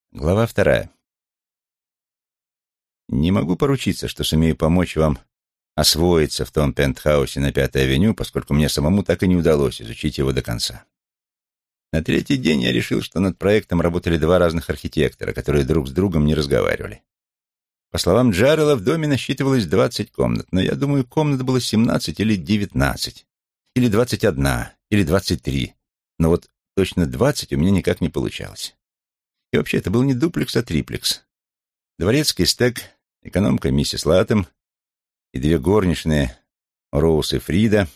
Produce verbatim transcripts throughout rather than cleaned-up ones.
Глава вторая. Не могу поручиться, что сумею помочь вам освоиться в том пентхаусе на Пятой авеню, поскольку мне самому так и не удалось изучить его до конца. На третий день я решил, что над проектом работали два разных архитектора, которые друг с другом не разговаривали. По словам Джаррелла, в доме насчитывалось двадцать комнат, но я думаю, комнат было семнадцать или девятнадцать, или двадцать одна, или двадцать три, но вот точно двадцать у меня никак не получалось. И вообще, это был не дуплекс, а триплекс. Дворецкий Стек, экономка миссис Латтем и две горничные, Роуз и Фрида,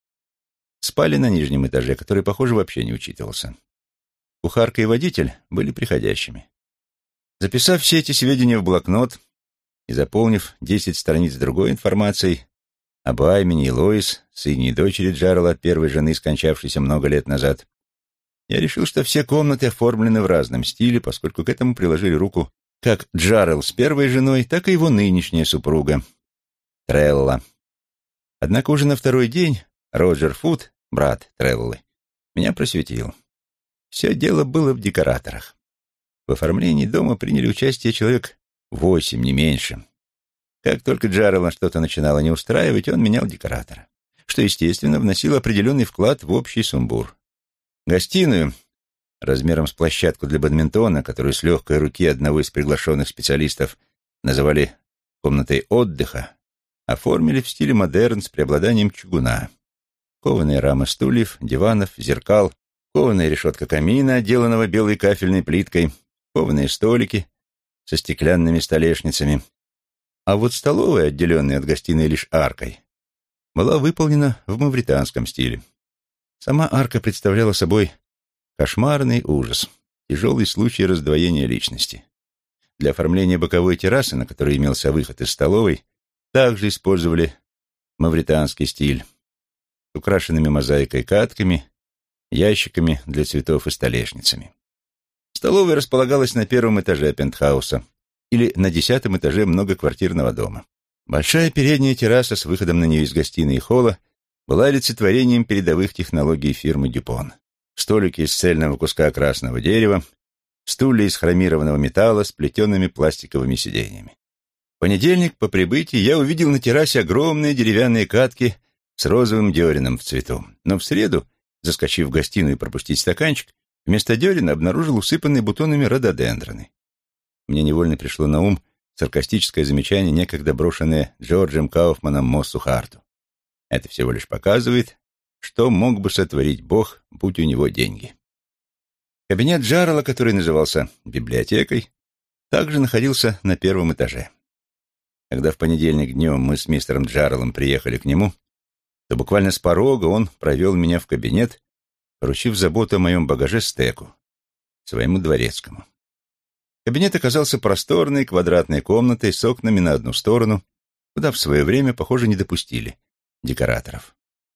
спали на нижнем этаже, который, похоже, вообще не учитывался. Кухарка и водитель были приходящими. Записав все эти сведения в блокнот и заполнив десять страниц другой информацией об Аймене и Лоис, сыне и дочери Джаррелла, первой жены, скончавшейся много лет назад, я решил, что все комнаты оформлены в разном стиле, поскольку к этому приложили руку как Джаррелл с первой женой, так и его нынешняя супруга, Трелла. Однако уже на второй день Роджер Фуд, брат Треллы, меня просветил. Все дело было в декораторах. В оформлении дома приняли участие человек восемь, не меньше. Как только Джаррелла что-то начинало не устраивать, он менял декоратора, что, естественно, вносило определенный вклад в общий сумбур. Гостиную, размером с площадку для бадминтона, которую с легкой руки одного из приглашенных специалистов называли комнатой отдыха, оформили в стиле модерн с преобладанием чугуна. Кованые рамы стульев, диванов, зеркал, кованая решетка камина, отделанного белой кафельной плиткой, кованые столики со стеклянными столешницами. А вот столовая, отделенная от гостиной лишь аркой, была выполнена в мавританском стиле. Сама арка представляла собой кошмарный ужас, тяжелый случай раздвоения личности. Для оформления боковой террасы, на которой имелся выход из столовой, также использовали мавританский стиль с украшенными мозаикой катками, ящиками для цветов и столешницами. Столовая располагалась на первом этаже пентхауса или на десятом этаже многоквартирного дома. Большая передняя терраса с выходом на нее из гостиной и холла была олицетворением передовых технологий фирмы Дюпон. Столики из цельного куска красного дерева, стулья из хромированного металла с плетеными пластиковыми сиденьями. В понедельник по прибытии я увидел на террасе огромные деревянные катки с розовым дёрином в цвету. Но в среду, заскочив в гостиную и пропустить стаканчик, вместо дёрина обнаружил усыпанные бутонами рододендроны. Мне невольно пришло на ум саркастическое замечание, некогда брошенное Джорджем Кауфманом Моссу Харту. Это всего лишь показывает, что мог бы сотворить Бог, будь у него деньги. Кабинет Джаррелла, который назывался библиотекой, также находился на первом этаже. Когда в понедельник днем мы с мистером Джарреллом приехали к нему, то буквально с порога он провел меня в кабинет, поручив заботу о моем багаже Стеку, своему дворецкому. Кабинет оказался просторной квадратной комнатой с окнами на одну сторону, куда в свое время, похоже, не допустили декораторов.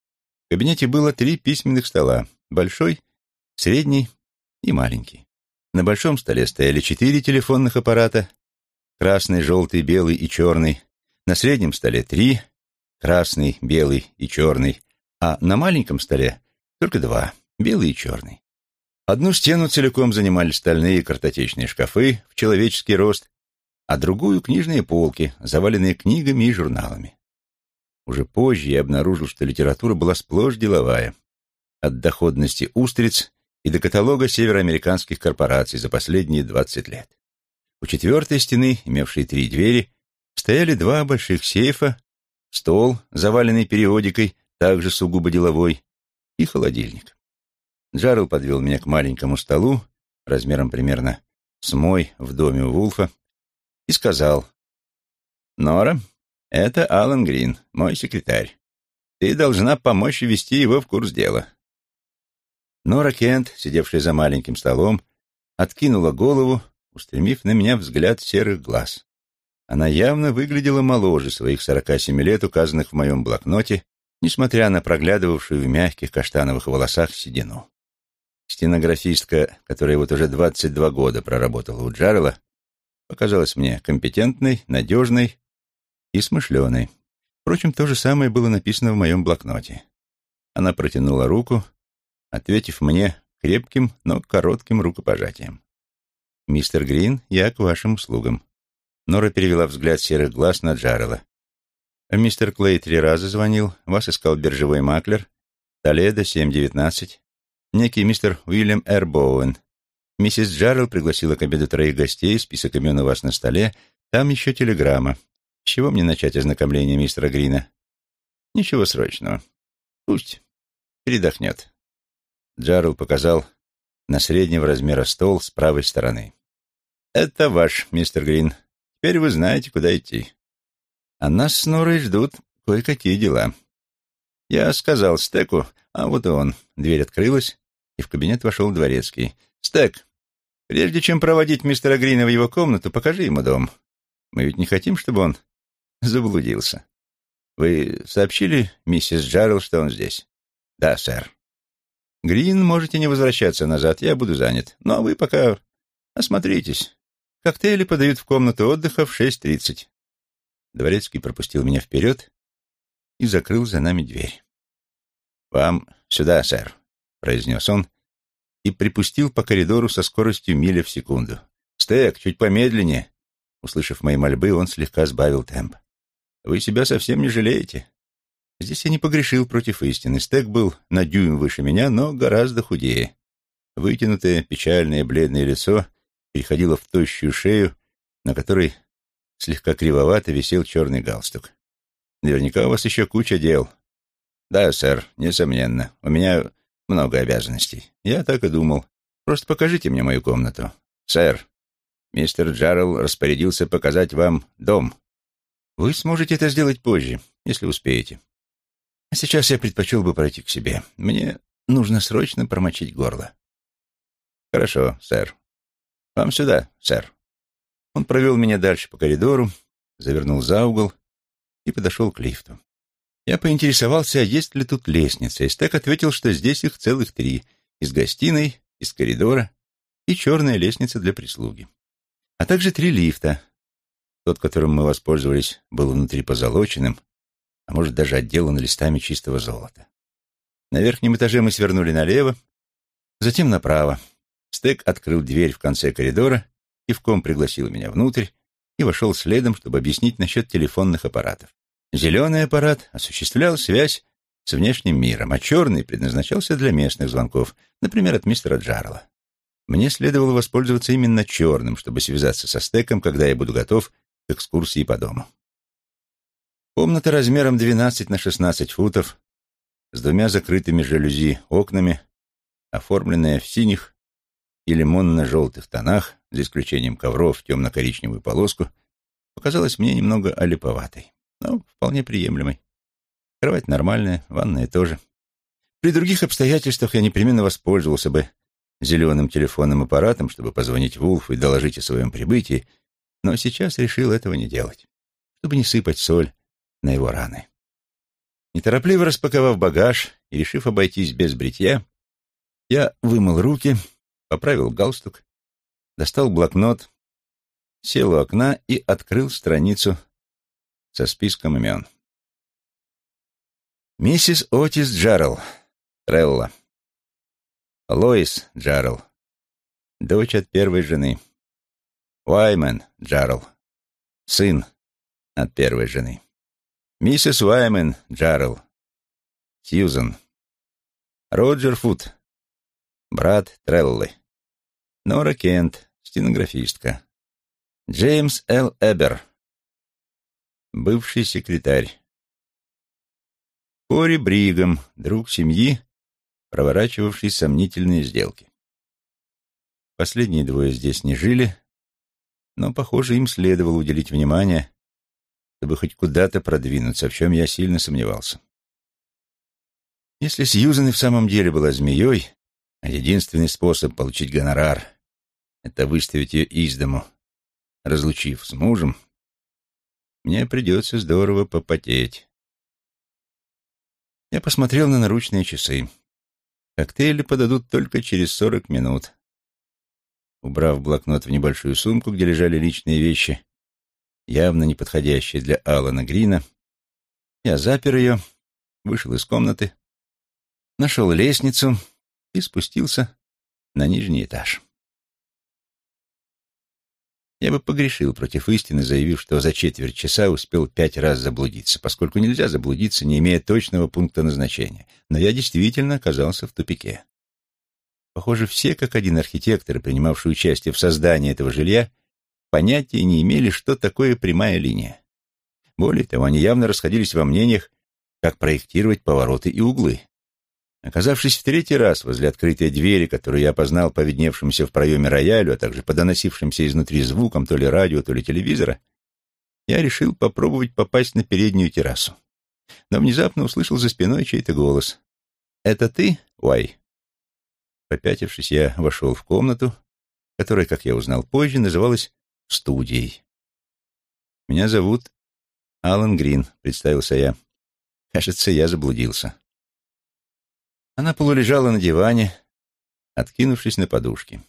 В кабинете было три письменных стола: большой, средний и маленький. На большом столе стояли четыре телефонных аппарата: красный, желтый, белый и черный. На среднем столе три: красный, белый и черный. А на маленьком столе только два: белый и черный. Одну стену целиком занимали стальные картотечные шкафы в человеческий рост, а другую — книжные полки, заваленные книгами и журналами. Уже позже я обнаружил, что литература была сплошь деловая, от доходности устриц и до каталога североамериканских корпораций за последние двадцать лет. У четвертой стены, имевшей три двери, стояли два больших сейфа, стол, заваленный периодикой, также сугубо деловой, и холодильник. Джаррелл подвел меня к маленькому столу, размером примерно с мой в доме у Вулфа, и сказал: «Нора, это Алан Грин, мой секретарь. Ты должна помочь ввести его в курс дела». Нора Кент, сидевшая за маленьким столом, откинула голову, устремив на меня взгляд серых глаз. Она явно выглядела моложе своих сорока семи лет, указанных в моем блокноте, несмотря на проглядывавшую в мягких каштановых волосах седину. Стенографистка, которая вот уже двадцать два года проработала у Джаррелла, показалась мне компетентной, надежной и смышленой. Впрочем, то же самое было написано в моем блокноте. Она протянула руку, ответив мне крепким, но коротким рукопожатием. «Мистер Грин, я к вашим услугам». Нора перевела взгляд серых глаз на Джаррелла. «Мистер Клей три раза звонил, вас искал биржевой маклер, Толедо, семь девятнадцать, некий мистер Уильям Р. Боуэн. Миссис Джаррелл пригласила к обеду троих гостей, список имен у вас на столе, там еще телеграмма. С чего мне начать ознакомление мистера Грина?» «Ничего срочного. Пусть передохнет». Джаррелл показал на среднего размера стол с правой стороны. «Это ваш, мистер Грин. Теперь вы знаете, куда идти. А нас с Норой ждут кое-какие дела». Я сказал Стеку, а вот и он. Дверь открылась, и в кабинет вошел дворецкий. «Стек, прежде чем проводить мистера Грина в его комнату, покажи ему дом. Мы ведь не хотим, чтобы он заблудился. Вы сообщили миссис Джаррелл, что он здесь?» «Да, сэр». «Грин, можете не возвращаться назад, я буду занят. Но вы пока осмотритесь. Коктейли подают в комнату отдыха в шесть тридцать». Дворецкий пропустил меня вперед и закрыл за нами дверь. «Вам сюда, сэр», — произнес он и припустил по коридору со скоростью миля в секунду. «Стек, чуть помедленнее». Услышав мои мольбы, он слегка сбавил темп. «Вы себя совсем не жалеете?» Здесь я не погрешил против истины. Стек был на дюйм выше меня, но гораздо худее. Вытянутое, печальное, бледное лицо переходило в тощую шею, на которой слегка кривовато висел черный галстук. «Наверняка у вас еще куча дел». «Да, сэр, несомненно. У меня много обязанностей». «Я так и думал. Просто покажите мне мою комнату». «Сэр, мистер Джаррелл распорядился показать вам дом». «Вы сможете это сделать позже, если успеете. А сейчас я предпочел бы пройти к себе. Мне нужно срочно промочить горло». «Хорошо, сэр. Вам сюда, сэр». Он провел меня дальше по коридору, завернул за угол и подошел к лифту. Я поинтересовался, есть ли тут лестница, и Стек ответил, что здесь их целых три: из гостиной, из коридора и черная лестница для прислуги. А также три лифта. Тот, которым мы воспользовались, был внутри позолоченным, а может, даже отделан листами чистого золота. На верхнем этаже мы свернули налево, затем направо. Стек открыл дверь в конце коридора, кивком пригласил меня внутрь и вошел следом, чтобы объяснить насчет телефонных аппаратов. Зеленый аппарат осуществлял связь с внешним миром, а черный предназначался для местных звонков, например, от мистера Джаррелла. Мне следовало воспользоваться именно черным, чтобы связаться со Стеком, когда я буду готов к экскурсии по дому. Комната размером двенадцать на шестнадцать футов, с двумя закрытыми жалюзи окнами, оформленная в синих и лимонно-желтых тонах, за исключением ковров в темно-коричневую полоску, показалась мне немного олиповатой, но вполне приемлемой. Кровать нормальная, ванная тоже. При других обстоятельствах я непременно воспользовался бы зеленым телефонным аппаратом, чтобы позвонить Вулфу и доложить о своем прибытии, но сейчас решил этого не делать, чтобы не сыпать соль на его раны. Неторопливо распаковав багаж и решив обойтись без бритья, я вымыл руки, поправил галстук, достал блокнот, сел у окна и открыл страницу со списком имен. Миссис Отис Джаррелл, Трелла. Лоис Джаррелл, дочь от первой жены. Уаймен Джаррелл, сын от первой жены. Миссис Уаймен Джаррелл, Сьюзан. Роджер Фут, брат Треллы. Нора Кент, стенографистка. Джеймс Л. Эбер, бывший секретарь. Кори Бригам, друг семьи, проворачивавший сомнительные сделки. Последние двое здесь не жили, но, похоже, им следовало уделить внимание, чтобы хоть куда-то продвинуться, в чем я сильно сомневался. Если Сьюзан и в самом деле была змеей, а единственный способ получить гонорар — это выставить ее из дому, разлучив с мужем, мне придется здорово попотеть. Я посмотрел на наручные часы. Коктейли подадут только через сорок минут. Убрав блокнот в небольшую сумку, где лежали личные вещи, явно не подходящие для Алана Грина, я запер ее, вышел из комнаты, нашел лестницу и спустился на нижний этаж. Я бы погрешил против истины, заявив, что за четверть часа успел пять раз заблудиться, поскольку нельзя заблудиться, не имея точного пункта назначения. Но я действительно оказался в тупике. Похоже, все, как один архитекторы, принимавшие участие в создании этого жилья, понятия не имели, что такое прямая линия. Более того, они явно расходились во мнениях, как проектировать повороты и углы. Оказавшись в третий раз возле открытой двери, которую я опознал по видневшемуся в проеме роялю, а также по доносившимся изнутри звукам то ли радио, то ли телевизора, я решил попробовать попасть на переднюю террасу. Но внезапно услышал за спиной чей-то голос. «Это ты, Уай?» Попятившись, я вошел в комнату, которая, как я узнал позже, называлась студией. «Меня зовут Алан Грин», — представился я. Кажется, я заблудился. Она полулежала на диване, откинувшись на подушки.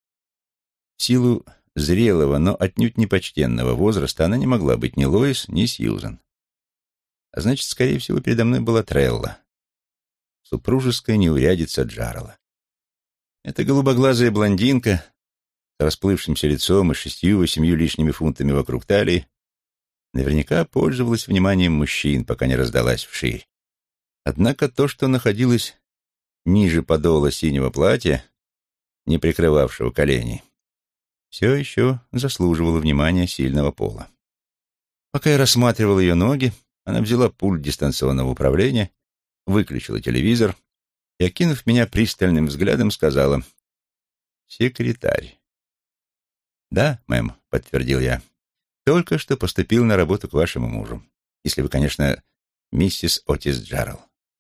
В силу зрелого, но отнюдь не почтенного возраста она не могла быть ни Лоис, ни Сьюзан. А значит, скорее всего, передо мной была Трелла, супружеская неурядица Джаррелла. Эта голубоглазая блондинка с расплывшимся лицом и шестью-восемью лишними фунтами вокруг талии наверняка пользовалась вниманием мужчин, пока не раздалась вширь. Однако то, что находилось ниже подола синего платья, не прикрывавшего колени, все еще заслуживало внимания сильного пола. Пока я рассматривал ее ноги, она взяла пульт дистанционного управления, выключила телевизор и, окинув меня пристальным взглядом, сказала: «Секретарь». «Да, мэм», — подтвердил я, — «только что поступил на работу к вашему мужу. Если вы, конечно, миссис Отис Джаррелл».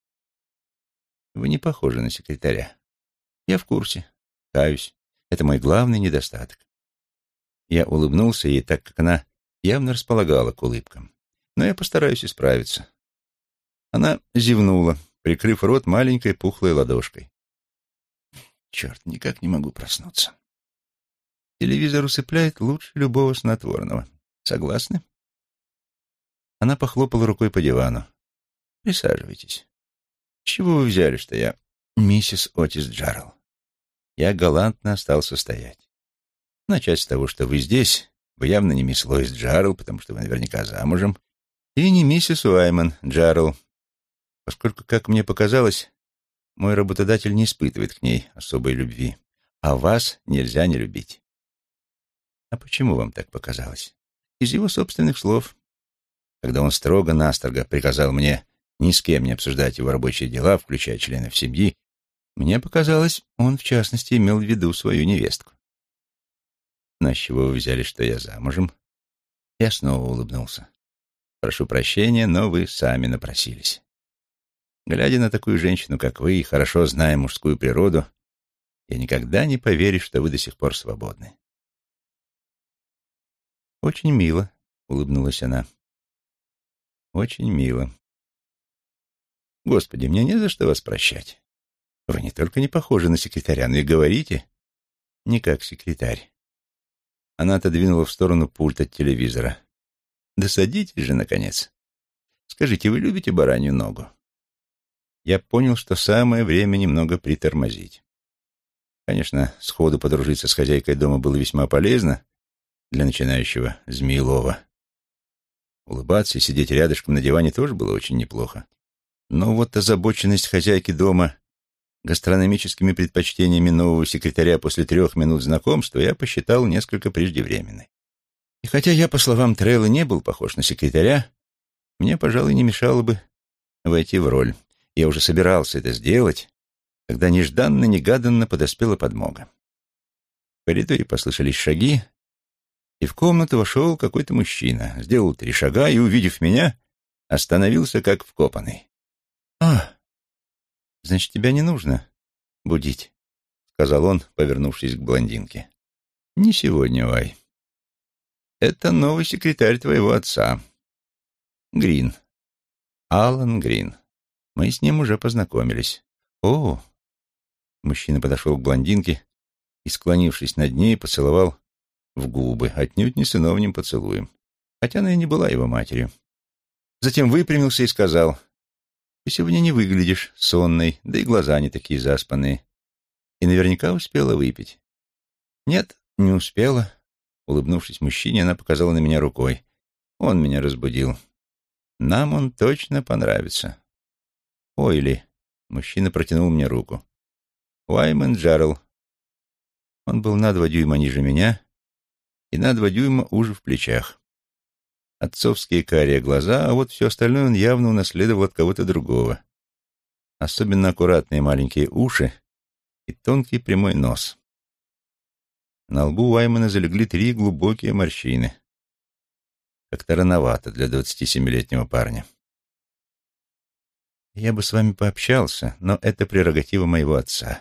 «Вы не похожи на секретаря». «Я в курсе. Каюсь. Это мой главный недостаток». Я улыбнулся ей, так как она явно располагала к улыбкам. «Но я постараюсь исправиться». Она зевнула, прикрыв рот маленькой пухлой ладошкой. «Черт, никак не могу проснуться. Телевизор усыпляет лучше любого снотворного. Согласны?» Она похлопала рукой по дивану. «Присаживайтесь. С чего вы взяли, что я миссис Отис Джаррелл?» Я галантно остался стоять. «Начать с того, что вы здесь, вы явно не мисс Лоис Джаррелл, потому что вы наверняка замужем, и не миссис Уайман Джаррелл, поскольку, как мне показалось, мой работодатель не испытывает к ней особой любви, а вас нельзя не любить». «А почему вам так показалось?» «Из его собственных слов. Когда он строго-настрого приказал мне ни с кем не обсуждать его рабочие дела, включая членов семьи, мне показалось, он, в частности, имел в виду свою невестку». «Но с чего вы взяли, что я замужем?» Я снова улыбнулся. «Прошу прощения, но вы сами напросились. Глядя на такую женщину, как вы, и хорошо зная мужскую природу, я никогда не поверю, что вы до сих пор свободны». «Очень мило», — улыбнулась она. «Очень мило. Господи, мне не за что вас прощать. Вы не только не похожи на секретаря, но и говорите не как секретарь». Она отодвинула в сторону пульт от телевизора. «Да садитесь же, наконец. Скажите, вы любите баранью ногу?» Я понял, что самое время немного притормозить. Конечно, сходу подружиться с хозяйкой дома было весьма полезно для начинающего змеелова. Улыбаться и сидеть рядышком на диване тоже было очень неплохо. Но вот озабоченность хозяйки дома гастрономическими предпочтениями нового секретаря после трех минут знакомства я посчитал несколько преждевременной. И хотя я, по словам Треллы, не был похож на секретаря, мне, пожалуй, не мешало бы войти в роль. Я уже собирался это сделать, когда нежданно-негаданно подоспела подмога. В коридоре послышались шаги, и в комнату вошел какой-то мужчина, сделал три шага и, увидев меня, остановился как вкопанный. «А, значит, тебя не нужно будить», — сказал он, повернувшись к блондинке. «Не сегодня, Вай. Это новый секретарь твоего отца. Грин. Алан Грин. Мы с ним уже познакомились». «О!» Мужчина подошел к блондинке и, склонившись над ней, поцеловал в губы, отнюдь не сыновним поцелуем, хотя она и не была его матерью. Затем выпрямился и сказал: «Ты сегодня не выглядишь сонной, да и глаза не такие заспанные. И наверняка успела выпить». «Нет, не успела. Улыбнувшись мужчине, она показала на меня рукой. Он меня разбудил. Нам он точно понравится. Ойли. Мужчина протянул мне руку. Уаймен Джаррелл. Он был на два дюйма ниже меня и на два дюйма уже в плечах. Отцовские карие глаза, а вот все остальное он явно унаследовал от кого-то другого. Особенно аккуратные маленькие уши и тонкий прямой нос. На лбу Уаймана залегли три глубокие морщины. Как-то рановато для двадцатисемилетнего парня. Я бы с вами пообщался, но это прерогатива моего отца.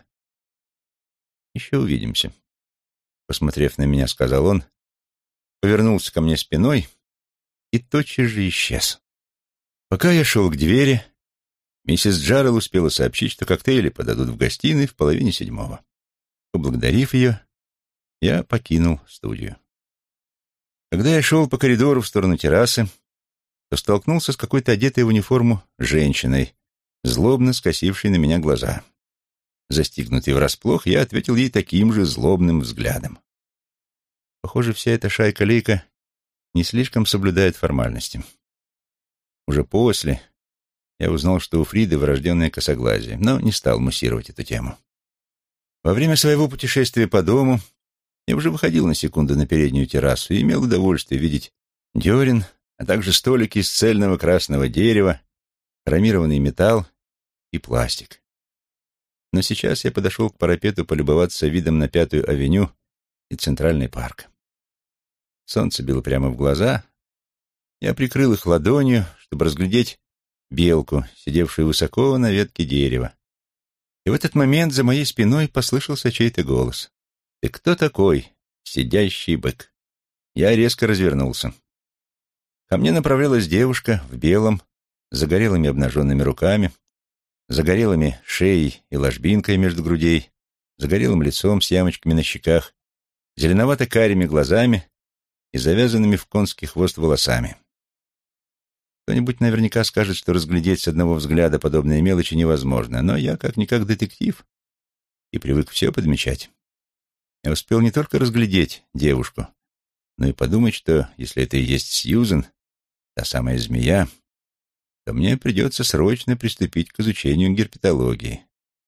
Еще увидимся. Посмотрев на меня, сказал он, повернулся ко мне спиной и тотчас же исчез. Пока я шел к двери, миссис Джаррелл успела сообщить, что коктейли подадут в гостиной в половине седьмого. Поблагодарив ее, я покинул студию. Когда я шел по коридору в сторону террасы, то столкнулся с какой-то одетой в униформу женщиной, злобно скосившей на меня глаза. Застигнутый врасплох, я ответил ей таким же злобным взглядом. Похоже, вся эта шайка-лейка не слишком соблюдает формальности. Уже после я узнал, что у Фриды врожденное косоглазие, но не стал муссировать эту тему. Во время своего путешествия по дому я уже выходил на секунду на переднюю террасу и имел удовольствие видеть дёрен, а также столики из цельного красного дерева, хромированный металл и пластик. Но сейчас я подошел к парапету полюбоваться видом на Пятую авеню и Центральный парк. Солнце било прямо в глаза. Я прикрыл их ладонью, чтобы разглядеть белку, сидевшую высоко на ветке дерева. И в этот момент за моей спиной послышался чей-то голос. «Ты кто такой, сидящий бык?» Я резко развернулся. Ко мне направлялась девушка в белом, с загорелыми обнаженными руками, загорелыми шеей и ложбинкой между грудей, загорелым лицом с ямочками на щеках, зеленовато-карими глазами и завязанными в конский хвост волосами. Кто-нибудь наверняка скажет, что разглядеть с одного взгляда подобные мелочи невозможно, но я, как-никак детектив, и привык все подмечать. Я успел не только разглядеть девушку, но и подумать, что если это и есть Сьюзен, та самая змея, то мне придется срочно приступить к изучению герпетологии.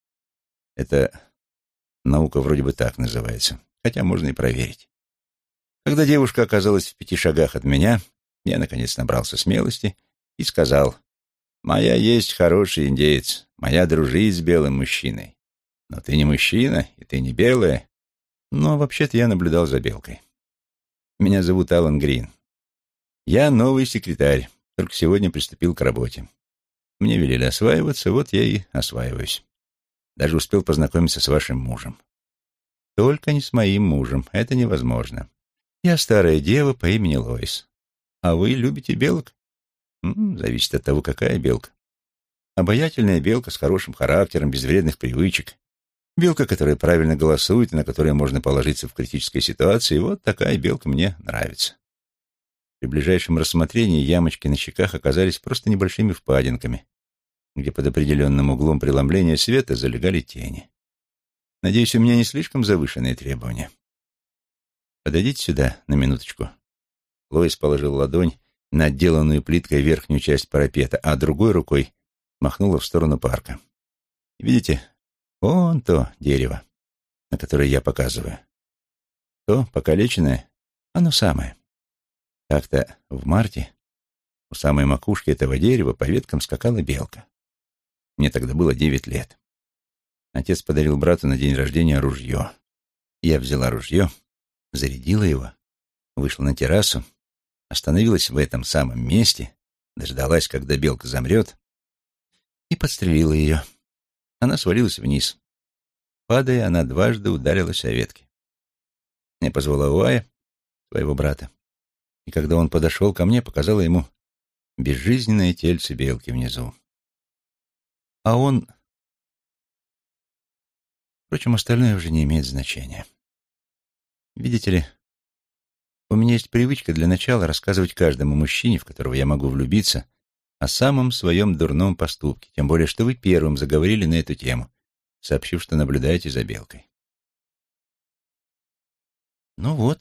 Это наука вроде бы так называется, хотя можно и проверить. Когда девушка оказалась в пяти шагах от меня, я, наконец, набрался смелости и сказал: «Моя есть хороший индеец, моя дружит с белым мужчиной. Но ты не мужчина, и ты не белая». Но вообще-то я наблюдал за белкой. Меня зовут Алан Грин. Я новый секретарь, только сегодня приступил к работе. Мне велели осваиваться, вот я и осваиваюсь. Даже успел познакомиться с вашим мужем. Только не с моим мужем, это невозможно. Я старая дева по имени Лоис. А вы любите белок? М-м, зависит от того, какая белка. Обаятельная белка с хорошим характером, без вредных привычек. Белка, которая правильно голосует и на которую можно положиться в критической ситуации, вот такая белка мне нравится. При ближайшем рассмотрении ямочки на щеках оказались просто небольшими впадинками, где под определенным углом преломления света залегали тени. Надеюсь, у меня не слишком завышенные требования. Подойдите сюда на минуточку. Лоис положил ладонь на отделанную плиткой верхнюю часть парапета, а другой рукой махнула в сторону парка. Видите? Вон то дерево, на которое я показываю. То покалеченное, оно самое. Как-то в марте у самой макушки этого дерева по веткам скакала белка. Мне тогда было девять лет. Отец подарил брату на день рождения ружье. Я взяла ружье, зарядила его, вышла на террасу, остановилась в этом самом месте, дождалась, когда белка замрет, и подстрелила ее. Она свалилась вниз. Падая, она дважды ударилась о ветки. Я позвала Уая, своего брата, и когда он подошел ко мне, показала ему безжизненное тельце белки внизу. А он... Впрочем, остальное уже не имеет значения. Видите ли, у меня есть привычка для начала рассказывать каждому мужчине, в которого я могу влюбиться, о самом своем дурном поступке, тем более, что вы первым заговорили на эту тему, сообщив, что наблюдаете за белкой. Ну вот, теперь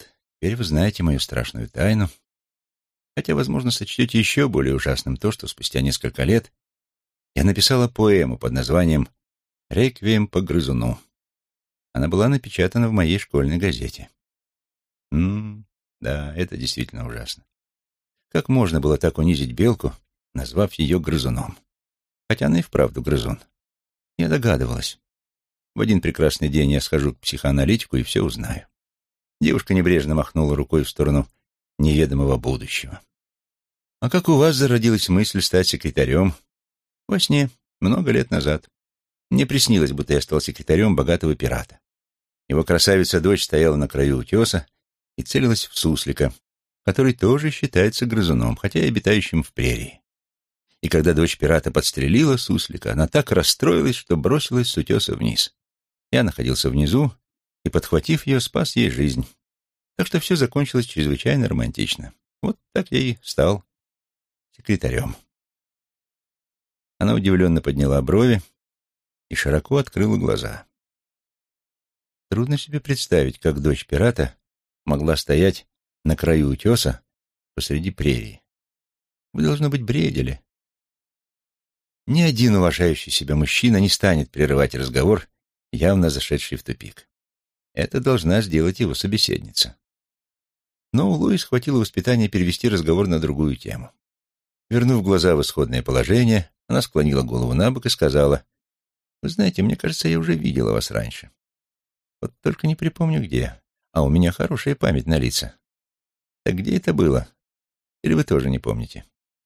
Теперь вы знаете мою страшную тайну, хотя, возможно, сочтете еще более ужасным то, что спустя несколько лет я написала поэму под названием «Реквием по грызуну». Она была напечатана в моей школьной газете. М-м, да, это действительно ужасно. Как можно было так унизить белку, назвав ее грызуном? Хотя она и вправду грызун. Я догадывалась. В один прекрасный день я схожу к психоаналитику и все узнаю. Девушка небрежно махнула рукой в сторону неведомого будущего. А как у вас зародилась мысль стать секретарем? Во сне, много лет назад. Мне приснилось, будто я стал секретарем богатого пирата. Его красавица-дочь стояла на краю утеса и целилась в суслика, который тоже считается грызуном, хотя и обитающим в прерии. И когда дочь пирата подстрелила суслика, она так расстроилась, что бросилась с утеса вниз. Я находился внизу и, подхватив ее, спас ей жизнь. Так что все закончилось чрезвычайно романтично. Вот так я и стал секретарем. Она удивленно подняла брови и широко открыла глаза. Трудно себе представить, как дочь пирата могла стоять на краю утеса посреди прерии. Вы, должно быть, бредили. Ни один уважающий себя мужчина не станет прерывать разговор, явно зашедший в тупик. Это должна сделать его собеседница. Но у Луис хватило воспитания перевести разговор на другую тему. Вернув глаза в исходное положение, она склонила голову на бок и сказала: «Вы знаете, мне кажется, я уже видела вас раньше. Вот только не припомню где. А у меня хорошая память на лица. Так где это было? Или вы тоже не помните?»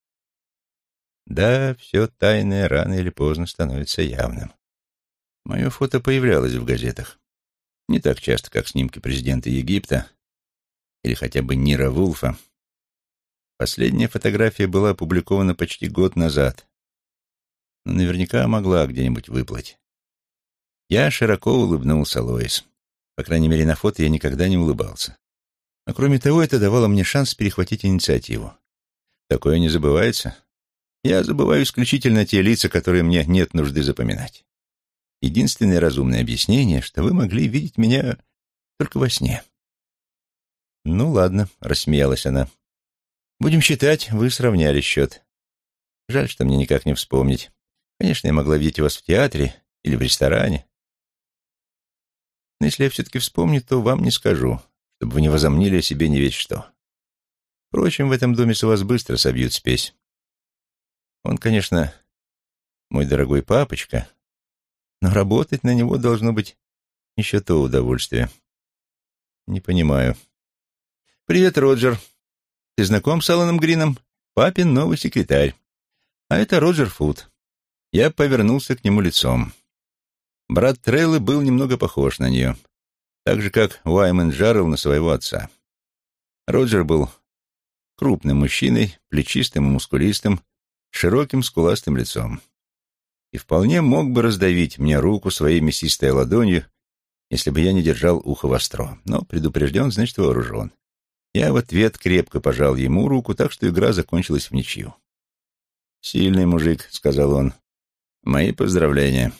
Да, все тайное рано или поздно становится явным. Мое фото появлялось в газетах. Не так часто, как снимки президента Египта или хотя бы Нира Вулфа. Последняя фотография была опубликована почти год назад, но наверняка могла где-нибудь выплыть. Я широко улыбнулся Лоис. По крайней мере, на фото я никогда не улыбался. А кроме того, это давало мне шанс перехватить инициативу. Такое не забывается. Я забываю исключительно те лица, которые мне нет нужды запоминать. Единственное разумное объяснение, что вы могли видеть меня только во сне. «Ну ладно», — рассмеялась она. «Будем считать, вы сравняли счет. Жаль, что мне никак не вспомнить. Конечно, я могла видеть вас в театре или в ресторане. Но если я все-таки вспомню, то вам не скажу, чтобы вы не возомнили о себе не весь что. Впрочем, в этом доме с вас быстро собьют спесь. Он, конечно, мой дорогой папочка, но работать на него должно быть еще то удовольствие. Не понимаю. Привет, Роджер. Ты знаком с Аланом Грином? Папин новый секретарь. А это Роджер Фуд. Я повернулся к нему лицом. Брат Треллы был немного похож на нее, так же, как Уаймен Джаррелл на своего отца. Роджер был крупным мужчиной, плечистым и мускулистым, с широким скуластым лицом. И вполне мог бы раздавить мне руку своей мясистой ладонью, если бы я не держал ухо востро. Но предупрежден, значит вооружен. Я в ответ крепко пожал ему руку, так что игра закончилась в ничью. «Сильный мужик», — сказал он. «Мои поздравления.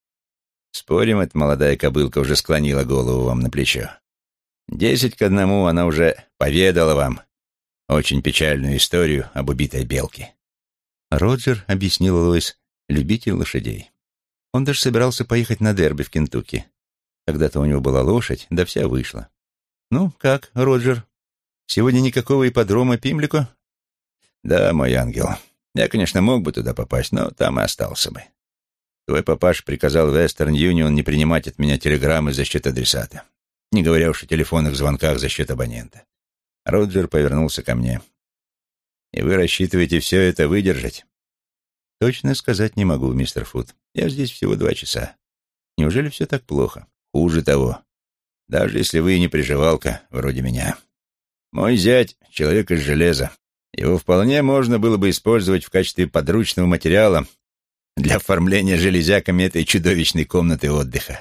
Спорим, эта молодая кобылка уже склонила голову вам на плечо. Десять к одному она уже поведала вам очень печальную историю об убитой белке». Роджер, объяснил Лоис, любитель лошадей. Он даже собирался поехать на дерби в Кентукки. Когда-то у него была лошадь, да вся вышла. «Ну, как, Роджер? Сегодня никакого ипподрома Пимлико?» «Да, мой ангел. Я, конечно, мог бы туда попасть, но там и остался бы. Твой папаша приказал Western Union не принимать от меня телеграммы за счет адресата, не говоря уж о телефонных звонках за счет абонента». Роджер повернулся ко мне. «И вы рассчитываете все это выдержать?» «Точно сказать не могу, мистер Фуд. Я здесь всего два часа. Неужели все так плохо?» «Хуже того. Даже если вы и не приживалка, вроде меня. Мой зять — человек из железа. Его вполне можно было бы использовать в качестве подручного материала для оформления железяками этой чудовищной комнаты отдыха.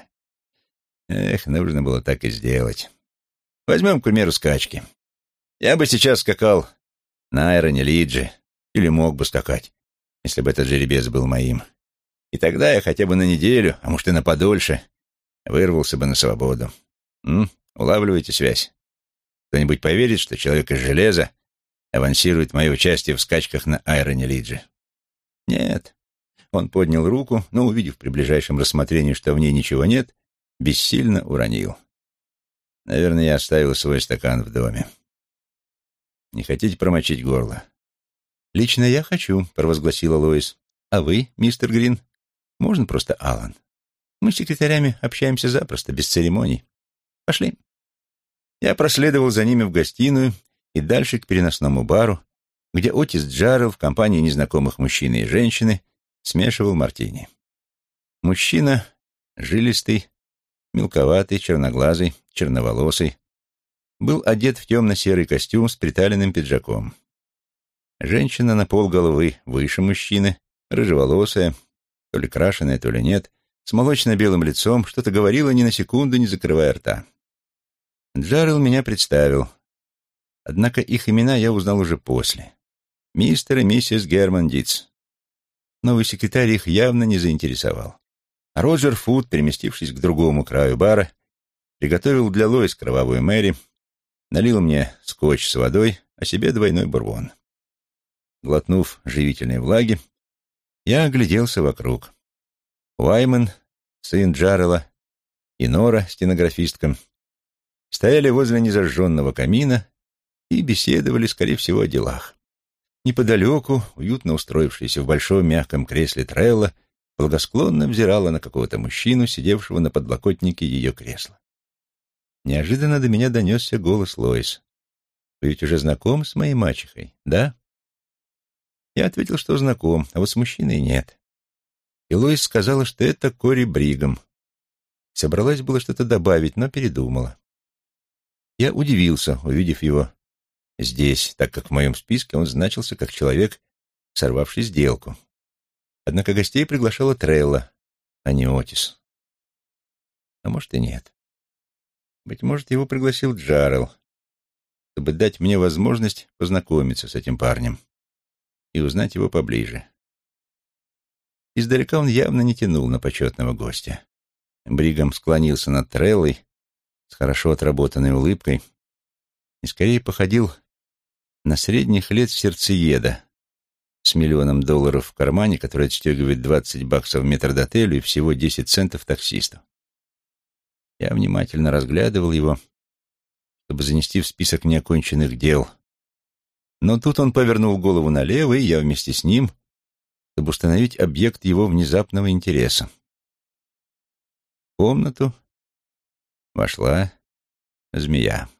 Эх, нужно было так и сделать. Возьмем, к примеру, скачки. Я бы сейчас скакал на Айроне Лидже, или мог бы скакать, если бы этот жеребец был моим. И тогда я хотя бы на неделю, а может и на подольше, вырвался бы на свободу. М? Улавливаете связь? Кто-нибудь поверит, что человек из железа авансирует мое участие в скачках на Айроне Лидже? Нет. Он поднял руку, но, увидев при ближайшем рассмотрении, что в ней ничего нет, бессильно уронил. Наверное, я оставил свой стакан в доме. Не хотите промочить горло? Лично я хочу, провозгласила Лоис. А вы, мистер Грин? Можно просто Алан? Мы с секретарями общаемся запросто, без церемоний. Пошли. Я проследовал за ними в гостиную и дальше к переносному бару, где Отис Джарелл в компании незнакомых мужчины и женщины смешивал мартини. Мужчина, жилистый, мелковатый, черноглазый, черноволосый, был одет в темно-серый костюм с приталенным пиджаком. Женщина на полголовы выше мужчины, рыжеволосая, то ли крашеная, то ли нет, с молочно-белым лицом, что-то говорила ни на секунду, не закрывая рта. Джарелл меня представил. Однако их имена я узнал уже после. Мистер и миссис Герман Дитц. Новый секретарь их явно не заинтересовал. А Роджер Фуд, переместившись к другому краю бара, приготовил для Лоис кровавую Мэри, налил мне скотч с водой, а себе двойной бурбон. Глотнув живительной влаги, я огляделся вокруг. Уайман, сын Джарелла, и Нора, стенографистка, стояли возле незажженного камина и беседовали, скорее всего, о делах. Неподалеку, уютно устроившаяся в большом мягком кресле Трелла, благосклонно взирала на какого-то мужчину, сидевшего на подлокотнике ее кресла. Неожиданно до меня донесся голос Лоис. «Вы ведь уже знакомы с моей мачехой, да?» Я ответил, что знаком, а вот с мужчиной нет. И Лоис сказала, что это Кори Бригам. Собралась было что-то добавить, но передумала. Я удивился, увидев его здесь, так как в моем списке он значился как человек, сорвавший сделку. Однако гостей приглашала Трелла, а не Отис. А может и нет. Быть может, его пригласил Джарелл, чтобы дать мне возможность познакомиться с этим парнем и узнать его поближе. Издалека он явно не тянул на почетного гостя. Бригам склонился над Треллой с хорошо отработанной улыбкой и скорее походил на средних лет сердцееда с миллионом долларов в кармане, который отстегивает двадцать баксов метрдотелю и всего десять центов таксисту. Я внимательно разглядывал его, чтобы занести в список неоконченных дел. Но тут он повернул голову налево, и я вместе с ним, чтобы установить объект его внезапного интереса. В комнату вошла змея.